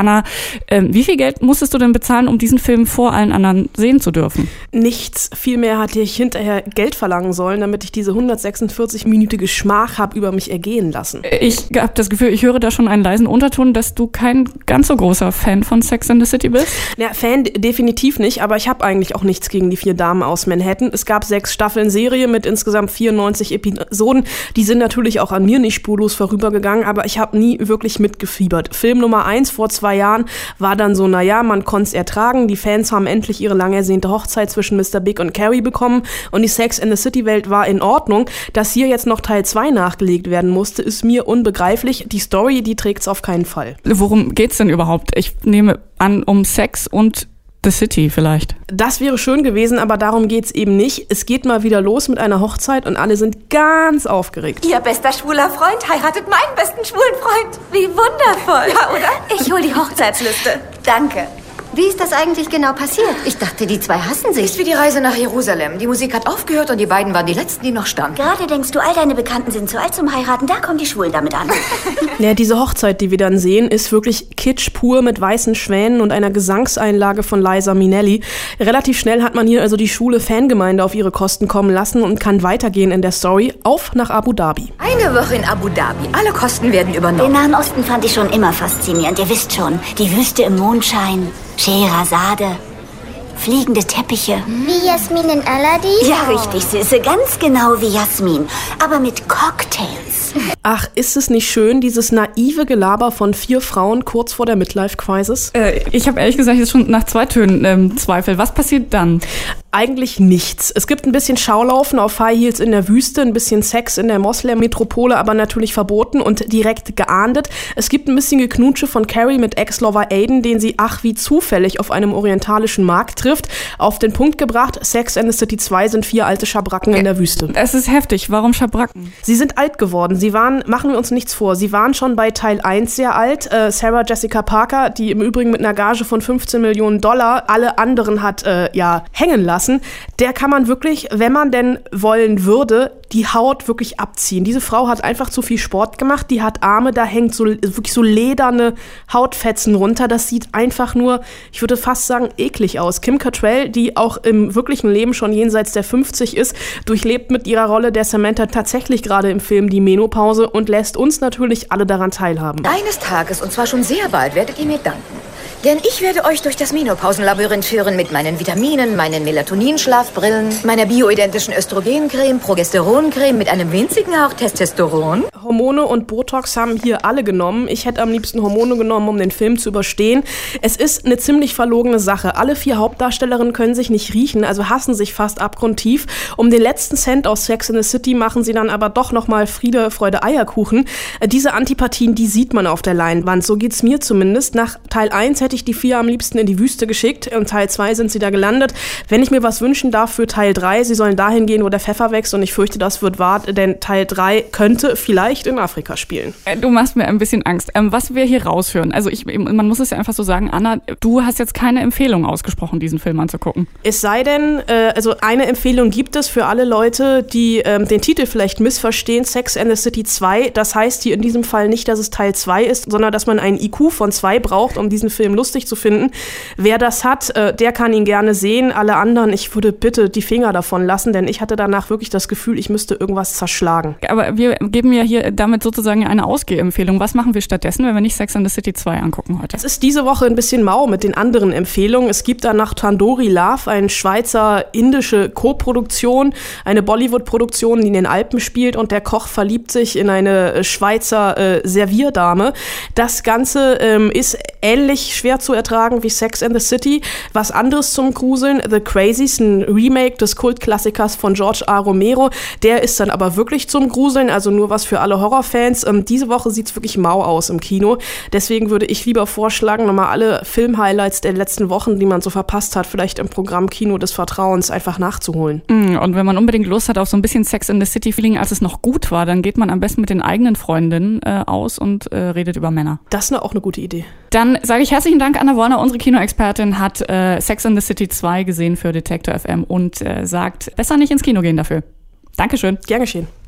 Anna, wie viel Geld musstest du denn bezahlen, um diesen Film vor allen anderen sehen zu dürfen? Nichts. Vielmehr hatte ich hinterher Geld verlangen sollen, damit ich diese 146-minütige Schmach habe über mich ergehen lassen. Ich habe das Gefühl, ich höre da schon einen leisen Unterton, dass du kein ganz so großer Fan von Sex and the City bist. Ja, Fan definitiv nicht, aber ich habe eigentlich auch nichts gegen die 4 Damen aus Manhattan. Es gab 6 Staffeln Serie mit insgesamt 94 Episoden. Die sind natürlich auch an mir nicht spurlos vorübergegangen, aber ich habe nie wirklich mitgefiebert. Film Nummer 1 vor 2 Jahren war dann so, naja, man konnte es ertragen. Die Fans haben endlich ihre lang ersehnte Hochzeit zwischen Mr. Big und Carrie bekommen und die Sex and the City Welt war in Ordnung. Dass hier jetzt noch Teil 2 nachgelegt werden musste, ist mir unbegreiflich. Die Story, die trägt's auf keinen Fall. Worum geht's denn überhaupt? Ich nehme an, um Sex und The City vielleicht. Das wäre schön gewesen, aber darum geht's eben nicht. Es geht mal wieder los mit einer Hochzeit und alle sind ganz aufgeregt. Ihr bester schwuler Freund heiratet meinen besten schwulen Freund. Wie wundervoll. Ja, oder? Ich hol die Hochzeitsliste. Danke. Wie ist das eigentlich genau passiert? Ich dachte, die 2 hassen sich. Ist wie die Reise nach Jerusalem. Die Musik hat aufgehört und die beiden waren die Letzten, die noch standen. Gerade denkst du, all deine Bekannten sind zu alt zum Heiraten. Da kommen die Schwulen damit an. Ja, diese Hochzeit, die wir dann sehen, ist wirklich Kitsch pur mit weißen Schwänen und einer Gesangseinlage von Liza Minnelli. Relativ schnell hat man hier also die schwule Fangemeinde auf ihre Kosten kommen lassen und kann weitergehen in der Story. Auf nach Abu Dhabi. Eine Woche in Abu Dhabi. Alle Kosten werden übernommen. Den Nahen Osten fand ich schon immer faszinierend. Ihr wisst schon, die Wüste im Mondschein, Scheherazade, fliegende Teppiche. Wie Jasmin in Aladdin? Ja, richtig, Süße. Ganz genau wie Jasmin. Aber mit Cocktails. Ach, ist es nicht schön, dieses naive Gelaber von 4 Frauen kurz vor der Midlife-Crisis? Ich habe ehrlich gesagt jetzt schon nach 2 Tönen Zweifel. Was passiert dann? Eigentlich nichts. Es gibt ein bisschen Schaulaufen auf High Heels in der Wüste, ein bisschen Sex in der Moslem-Metropole, aber natürlich verboten und direkt geahndet. Es gibt ein bisschen Geknutsche von Carrie mit Ex-Lover Aiden, den sie ach wie zufällig auf einem orientalischen Markt trifft. Auf den Punkt gebracht, Sex and the City 2 sind 4 alte Schabracken in der Wüste. Es ist heftig. Warum Schabracken? Sie sind alt geworden. Sie waren, machen wir uns nichts vor, sie waren schon bei Teil 1 sehr alt. Sarah Jessica Parker, die im Übrigen mit einer Gage von $15 Millionen alle anderen hat hängen lassen, der kann man wirklich, wenn man denn wollen würde, die Haut wirklich abziehen. Diese Frau hat einfach zu viel Sport gemacht, die hat Arme, da hängt wirklich so lederne Hautfetzen runter. Das sieht einfach nur, ich würde fast sagen, eklig aus. Kim Cattrall, die auch im wirklichen Leben schon jenseits der 50 ist, durchlebt mit ihrer Rolle der Samantha tatsächlich gerade im Film die Menopause und lässt uns natürlich alle daran teilhaben. Eines Tages, und zwar schon sehr bald, werdet ihr mir danken. Denn ich werde euch durch das Menopausenlabyrinth führen mit meinen Vitaminen, meinen Melatonin-Schlafbrillen, meiner bioidentischen Östrogencreme, Progesteroncreme mit einem winzigen Hauch Testosteron. Hormone und Botox haben hier alle genommen. Ich hätte am liebsten Hormone genommen, um den Film zu überstehen. Es ist eine ziemlich verlogene Sache. Alle 4 Hauptdarstellerinnen können sich nicht riechen, also hassen sich fast abgrundtief. Um den letzten Cent aus Sex and the City machen sie dann aber doch nochmal Friede, Freude, Eierkuchen. Diese Antipathien, die sieht man auf der Leinwand. So geht's mir zumindest. Nach Teil 1 hätte ich die 4 am liebsten in die Wüste geschickt. In Teil 2 sind sie da gelandet. Wenn ich mir was wünschen darf für Teil 3, sie sollen dahin gehen, wo der Pfeffer wächst und ich fürchte, das wird wahr, denn Teil 3 könnte vielleicht in Afrika spielen. Du machst mir ein bisschen Angst. Was wir hier raushören, also man muss es ja einfach so sagen, Anna, du hast jetzt keine Empfehlung ausgesprochen, diesen Film anzugucken. Es sei denn, also eine Empfehlung gibt es für alle Leute, die den Titel vielleicht missverstehen, Sex and the City 2. Das heißt hier in diesem Fall nicht, dass es Teil 2 ist, sondern dass man einen IQ von 2 braucht, um diesen Film lustig zu finden. Wer das hat, der kann ihn gerne sehen. Alle anderen, ich würde bitte die Finger davon lassen, denn ich hatte danach wirklich das Gefühl, ich müsste irgendwas zerschlagen. Aber wir geben ja hier damit sozusagen eine Ausgehempfehlung. Was machen wir stattdessen, wenn wir nicht Sex and the City 2 angucken heute? Es ist diese Woche ein bisschen mau mit den anderen Empfehlungen. Es gibt danach Tandoori Love, eine schweizer-indische Co-Produktion, eine Bollywood-Produktion, die in den Alpen spielt und der Koch verliebt sich in eine Schweizer Servierdame. Das Ganze ist ähnlich schwer zu ertragen wie Sex and the City. Was anderes zum Gruseln, The Crazies, ein Remake des Kultklassikers von George A. Romero. Der ist dann aber wirklich zum Gruseln, also nur was für alle Horrorfans. Diese Woche sieht's wirklich mau aus im Kino. Deswegen würde ich lieber vorschlagen, nochmal alle Film-Highlights der letzten Wochen, die man so verpasst hat, vielleicht im Programm Kino des Vertrauens einfach nachzuholen. Und wenn man unbedingt Lust hat auf so ein bisschen Sex and the City-Feeling, als es noch gut war, dann geht man am besten mit den eigenen Freundinnen aus und redet über Männer. Das ist auch eine gute Idee. Dann sage ich herzlichen Dank, Anna Wollner. Unsere Kinoexpertin hat Sex and the City 2 gesehen für Detektor FM und sagt, besser nicht ins Kino gehen dafür. Dankeschön. Gern geschehen.